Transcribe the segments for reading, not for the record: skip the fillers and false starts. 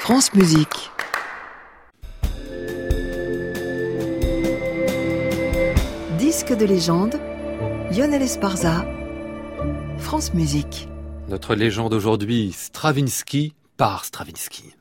France Musique. Disque de légende, Lionel Esparza, France Musique. Notre légende aujourd'hui, Stravinsky par Stravinsky.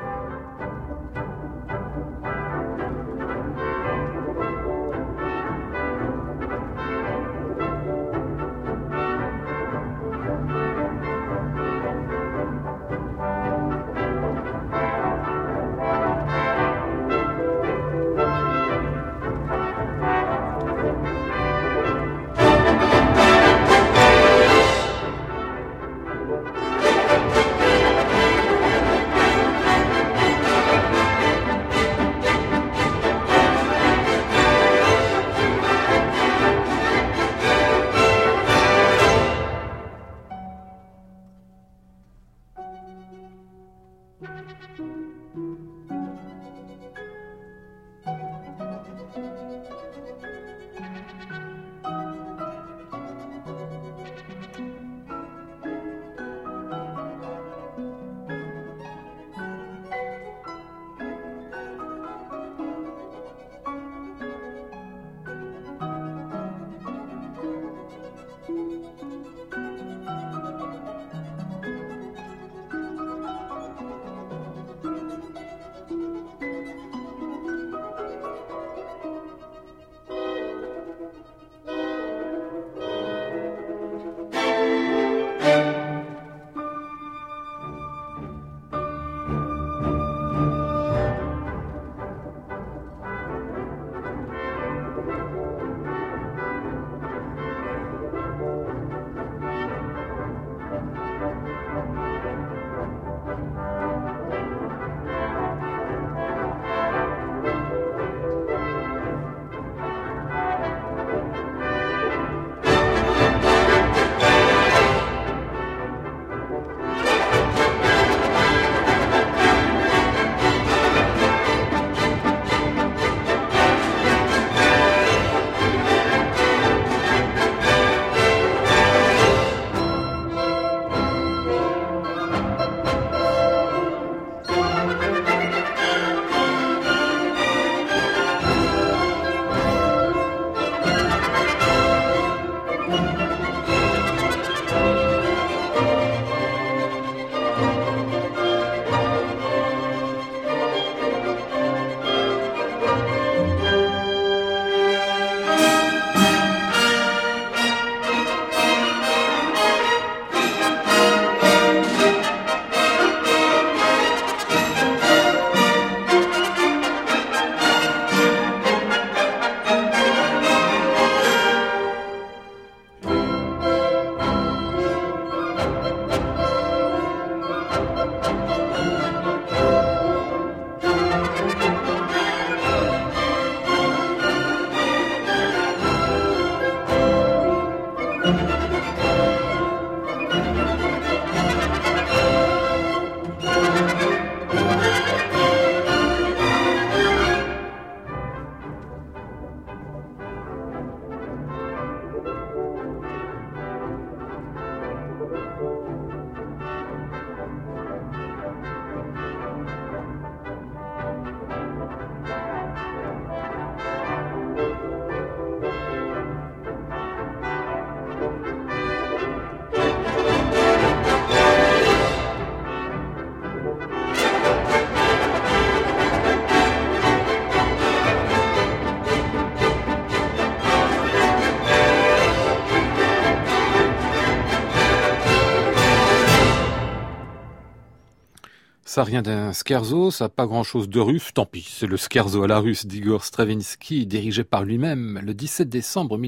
Ça rien d'un scherzo, ça pas grand-chose de russe, tant pis, c'est le scherzo à la russe d'Igor Stravinsky, dirigé par lui-même le 17 décembre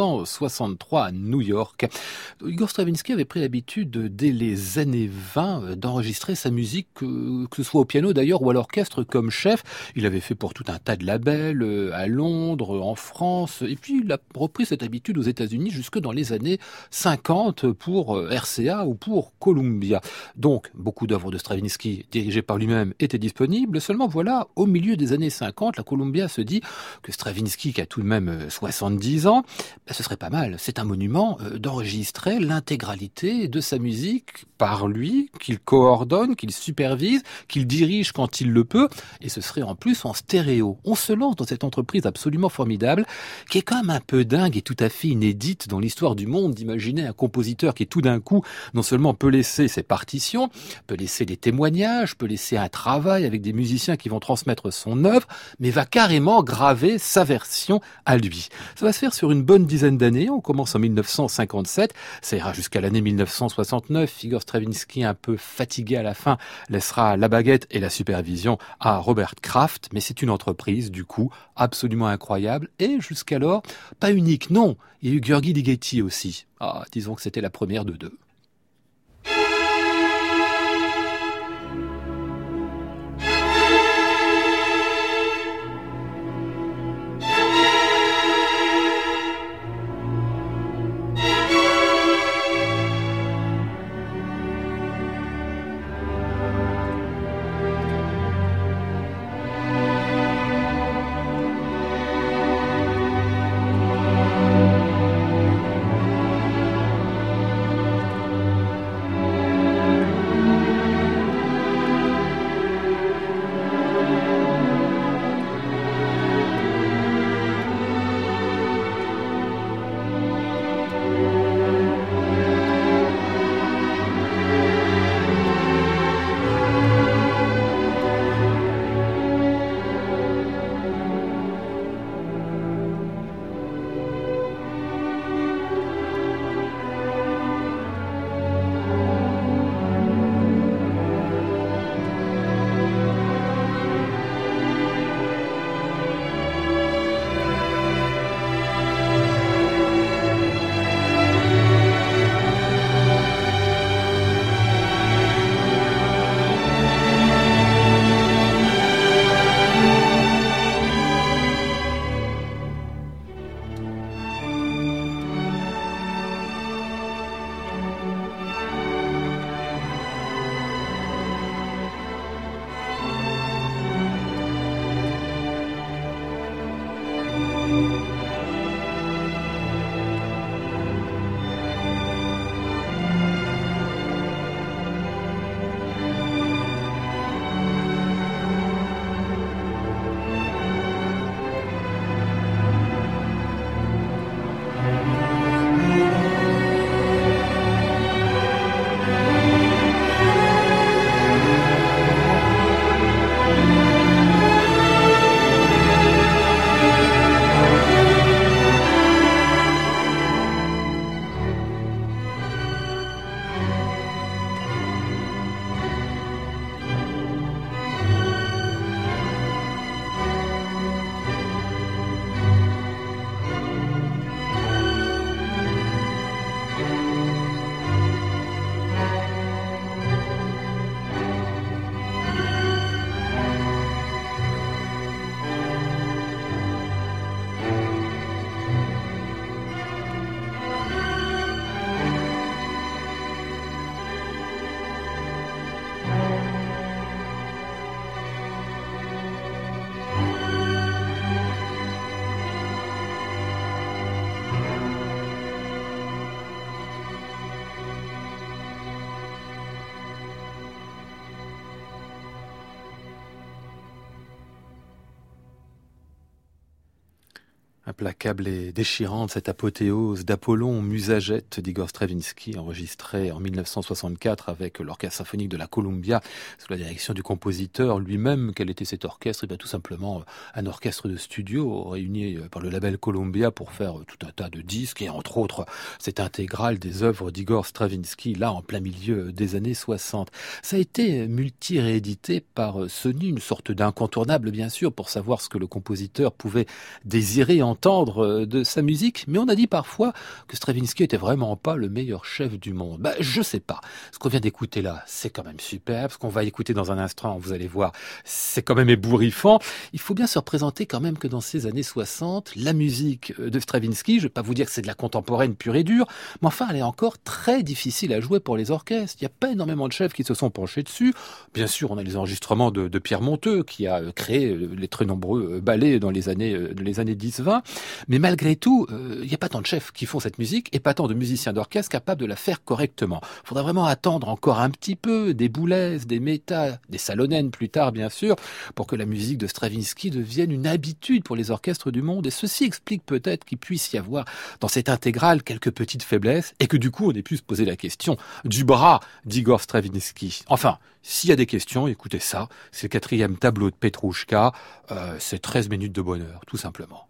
1963 à New York. Igor Stravinsky avait pris l'habitude, dès les années 20, d'enregistrer sa musique, que ce soit au piano d'ailleurs ou à l'orchestre comme chef. Il avait fait pour tout un tas de labels, à Londres, en France, et puis il a repris cette habitude aux États-Unis jusque dans les années 50 pour RCA ou pour Columbia. Donc, beaucoup d'œuvres de Stravinsky dirigé par lui-même, était disponible. Seulement voilà, au milieu des années 50, la Columbia se dit que Stravinsky, qui a tout de même 70 ans, ce serait pas mal. C'est un monument d'enregistrer l'intégralité de sa musique par lui, qu'il coordonne, qu'il supervise, qu'il dirige quand il le peut, et ce serait en plus en stéréo. On se lance dans cette entreprise absolument formidable, qui est quand même un peu dingue et tout à fait inédite dans l'histoire du monde, d'imaginer un compositeur qui tout d'un coup, non seulement peut laisser ses partitions, peut laisser des témoignages, peut laisser un travail avec des musiciens qui vont transmettre son œuvre, mais va carrément graver sa version à lui. Ça va se faire sur une bonne dizaine d'années. On commence en 1957, ça ira jusqu'à l'année 1969. Igor Stravinsky, un peu fatigué à la fin, laissera la baguette et la supervision à Robert Kraft, mais c'est une entreprise, du coup, absolument incroyable, et jusqu'alors, pas unique, non. Il y a eu György Ligeti aussi. Disons que c'était la première de deux. Implacable et déchirante, cette apothéose d'Apollon Musagète d'Igor Stravinsky, enregistrée en 1964 avec l'Orchestre symphonique de la Columbia, sous la direction du compositeur lui-même. Quel était cet orchestre? Tout simplement un orchestre de studio réuni par le label Columbia pour faire tout un tas de disques, et entre autres cette intégrale des œuvres d'Igor Stravinsky, là en plein milieu des années 60. Ça a été multi-réédité par Sony, une sorte d'incontournable bien sûr, pour savoir ce que le compositeur pouvait désirer entendre entendre de sa musique, mais on a dit parfois que Stravinsky était vraiment pas le meilleur chef du monde. Je sais pas. Ce qu'on vient d'écouter là, c'est quand même superbe. Ce qu'on va écouter dans un instant, vous allez voir, c'est quand même ébouriffant. Il faut bien se représenter quand même que dans ces années 60, la musique de Stravinsky, je vais pas vous dire que c'est de la contemporaine pure et dure, mais enfin, elle est encore très difficile à jouer pour les orchestres. Il n'y a pas énormément de chefs qui se sont penchés dessus. Bien sûr, on a les enregistrements de Pierre Monteux, qui a créé les très nombreux ballets dans les années 10-20. Mais malgré tout, il n'y a pas tant de chefs qui font cette musique et pas tant de musiciens d'orchestre capables de la faire correctement. Il faudra vraiment attendre encore un petit peu des Boulez, des Mehta, des Salonen plus tard bien sûr, pour que la musique de Stravinsky devienne une habitude pour les orchestres du monde. Et ceci explique peut-être qu'il puisse y avoir dans cette intégrale quelques petites faiblesses et que du coup on ait pu se poser la question du bras d'Igor Stravinsky. Enfin, s'il y a des questions, écoutez ça, c'est le 4e tableau de Petrouchka, c'est 13 minutes de bonheur, tout simplement.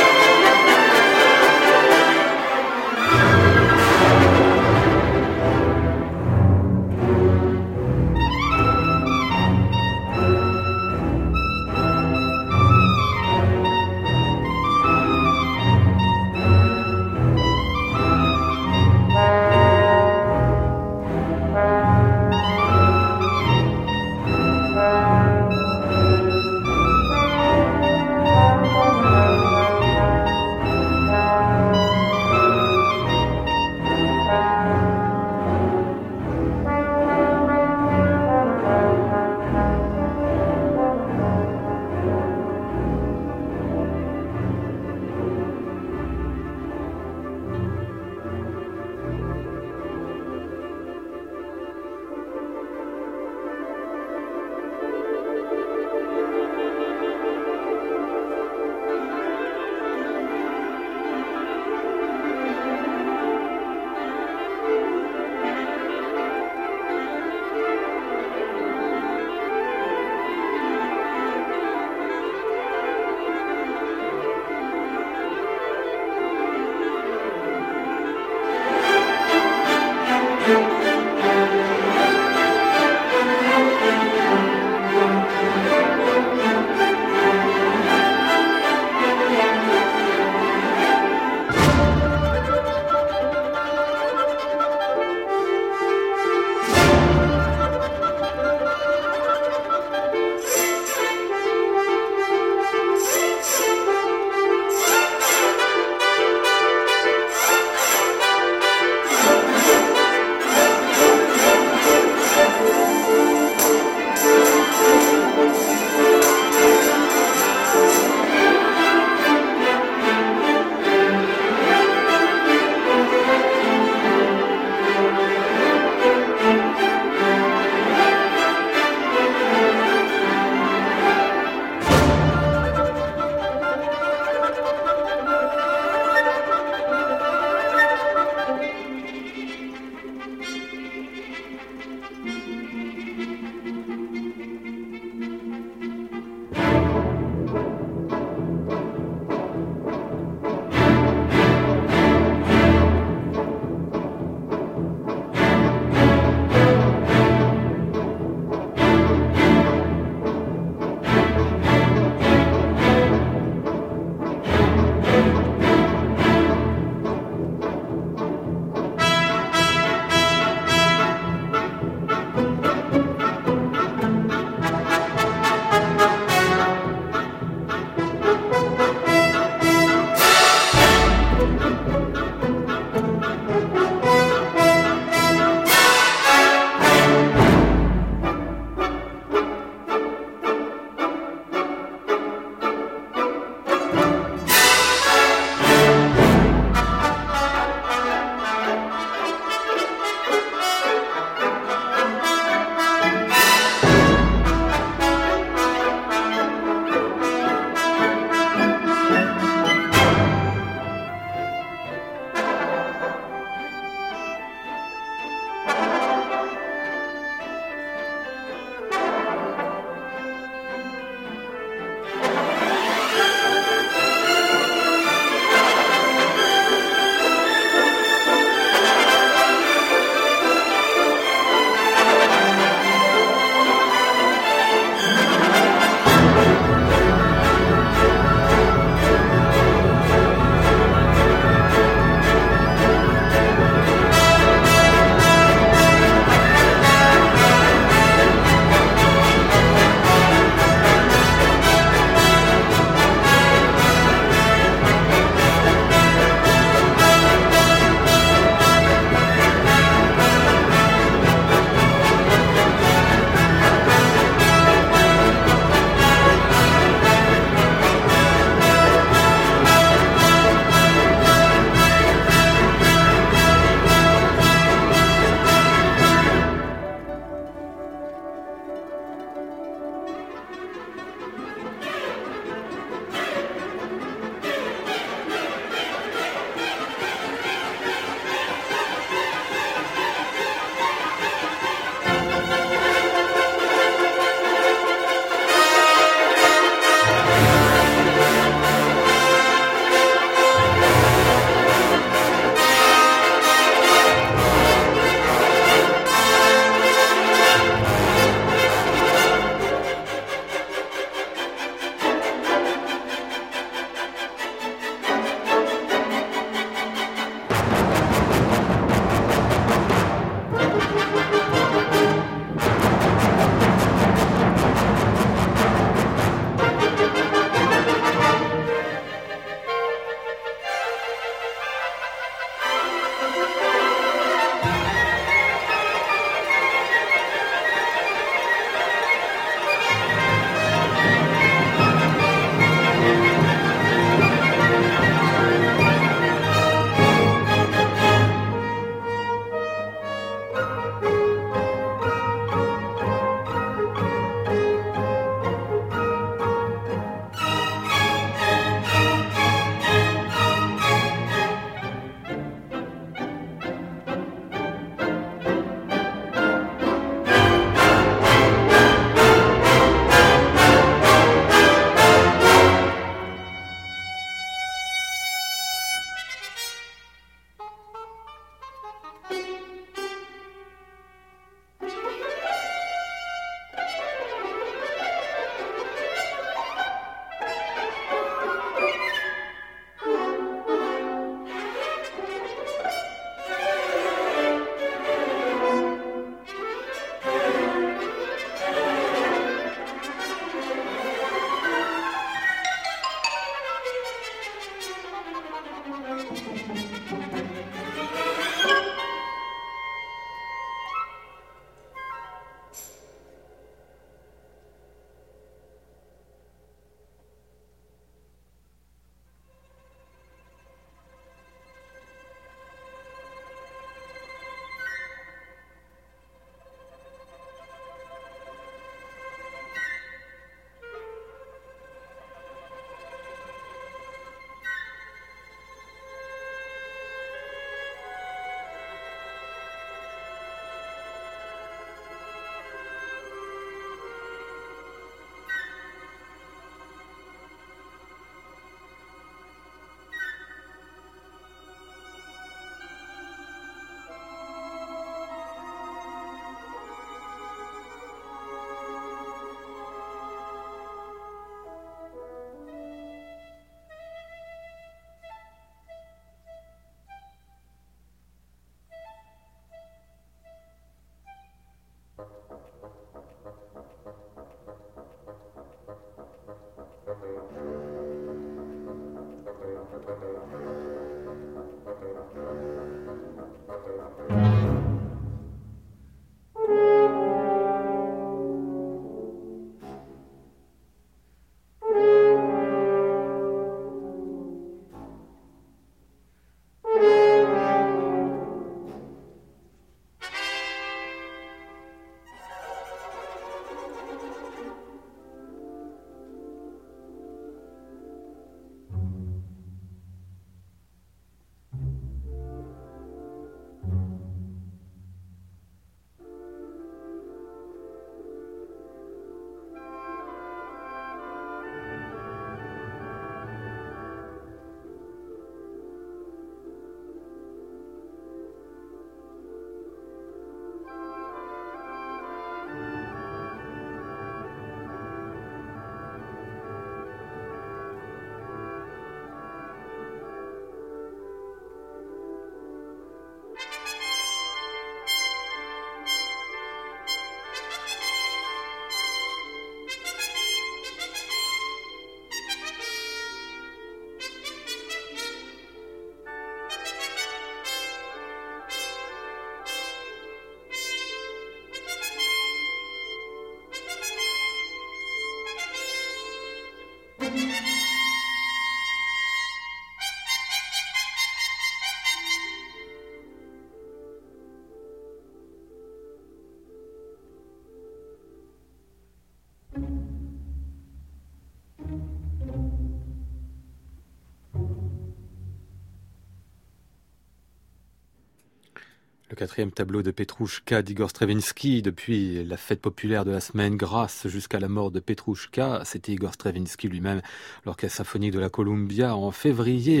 Le quatrième tableau de Petrouchka d'Igor Stravinsky, depuis la fête populaire de la semaine grasse jusqu'à la mort de Petrouchka, c'était Igor Stravinsky lui-même, l'Orchestre symphonique de la Columbia, en février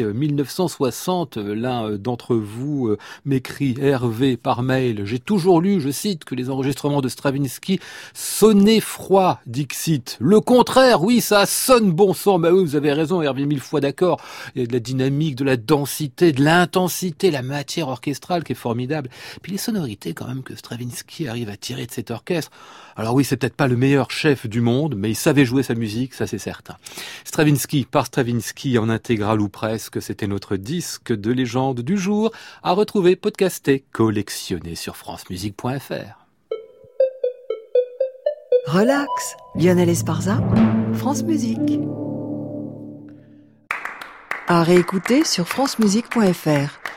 1960. L'un d'entre vous m'écrit, Hervé, par mail, j'ai toujours lu, je cite, que les enregistrements de Stravinsky sonnaient froid, dixit. Le contraire, oui, ça sonne bon sang. Bah oui, vous avez raison, Hervé, 1000 fois d'accord. Il y a de la dynamique, de la densité, de l'intensité, la matière orchestrale qui est formidable. Puis les sonorités quand même que Stravinsky arrive à tirer de cet orchestre. Alors oui, c'est peut-être pas le meilleur chef du monde, mais il savait jouer sa musique, ça c'est certain. Stravinsky par Stravinsky en intégral ou presque, c'était notre disque de légende du jour, à retrouver, podcasté, collectionné sur francemusique.fr. Relax, Lionel Esparza, France Musique. À réécouter sur francemusique.fr.